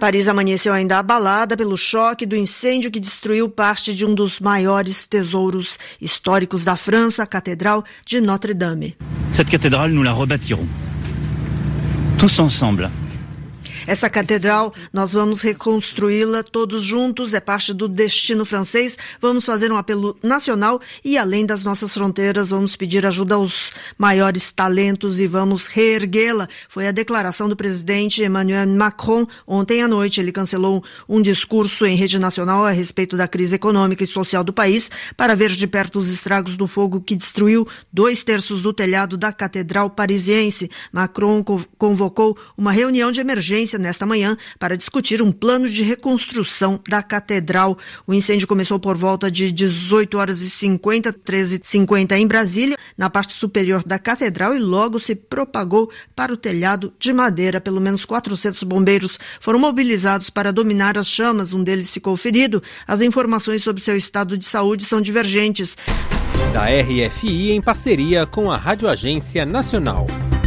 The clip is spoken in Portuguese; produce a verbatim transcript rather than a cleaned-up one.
Paris amanheceu ainda abalada pelo choque do incêndio que destruiu parte de um dos maiores tesouros históricos da França, a Catedral de Notre-Dame. Cette cathédrale, nous la rebâtirons. Tous ensemble. Essa catedral, nós vamos reconstruí-la todos juntos, é parte do destino francês. Vamos fazer um apelo nacional e, além das nossas fronteiras, vamos pedir ajuda aos maiores talentos e vamos reerguê-la. Foi a declaração do presidente Emmanuel Macron ontem à noite. Ele cancelou um discurso em rede nacional a respeito da crise econômica e social do país para ver de perto os estragos do fogo que destruiu dois terços do telhado da catedral parisiense. Macron convocou uma reunião de emergência nesta manhã para discutir um plano de reconstrução da catedral. O incêndio começou por volta de dezoito horas e cinquenta, treze e cinquenta em Brasília, na parte superior da catedral, e logo se propagou para o telhado de madeira. Pelo menos quatrocentos bombeiros foram mobilizados para dominar as chamas. Um deles ficou ferido. As informações sobre seu estado de saúde são divergentes. Da R F I em parceria com a Rádio Agência Nacional.